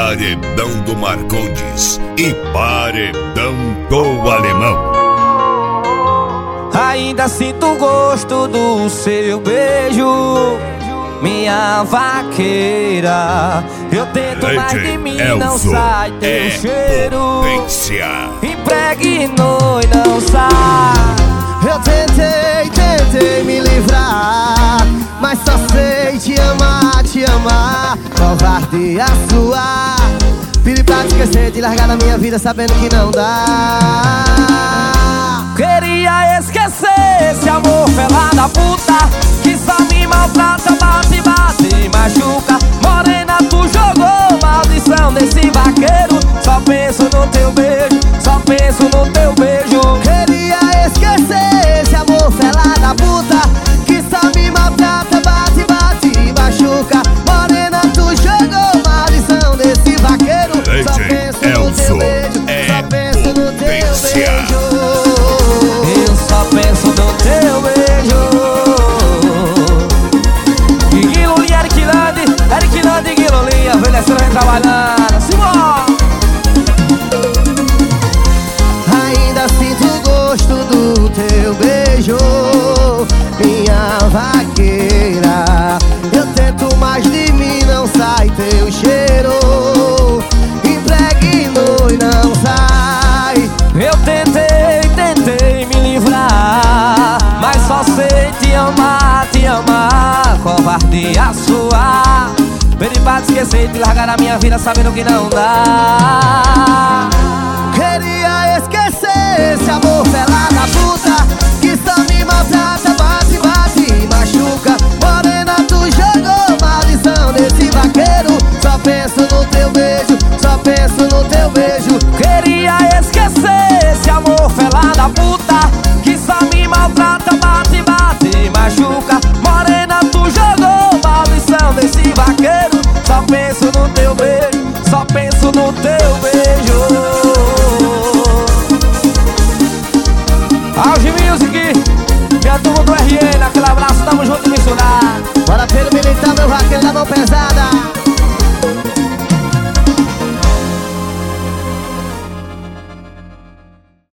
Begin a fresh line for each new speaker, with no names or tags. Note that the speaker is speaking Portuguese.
Paredão do Marcondes e Paredão do Alemão.
Ainda sinto o gosto do seu beijo, minha vaqueira. Eu tento, mas de mim não sai teu cheiro. Impregnou e não sai.
Eu tentei me livrar, mas só sei te amar. Covardia sua, pedi pra te esquecer, te largar da minha vida sabendo que não dá.
Queria esquecer esse amor fela da puta, que só me maltrata, bate e machuca. Morena, tu jogou maldição nesse vaqueiro. Só penso no teu beijo, só penso no teu beijo.
Queria esquecer esse amor fela da puta, que só me maltrata, bate e machuca. Morena, tu jogou maldição nesse vaqueiro. Só penso no teu beijo, só penso no teu beijo.
Eu só penso no teu beijo. Guilulinha, Eric Lande e Guilulinha, envelhecendo e trabalhando. Simão!
Ainda sinto o gosto do teu beijo, minha vaqueira. Eu tento, mas de mim não sai teu cheiro. Impregnou e não sai.
Eu tentei me livrar, mas só sei te amar. Covardia sua, pedi pra te esquecer, te largar da minha vida sabendo que não dá.
Queria esquecer esse amor fela da puta, que só me maltrata, bate e machuca. Morena, tu jogou maldição nesse vaqueiro. Só penso no teu beijo, só penso no teu beijo.
Queria esquecer esse amor fela da puta, que só me maltrata, bate e machuca. Morena, tu jogou maldição nesse vaqueiro. Só penso no teu beijo, só penso no teu beijo. Auge Music, minha turma do RN, aquele abraço, tamo junto e misturado.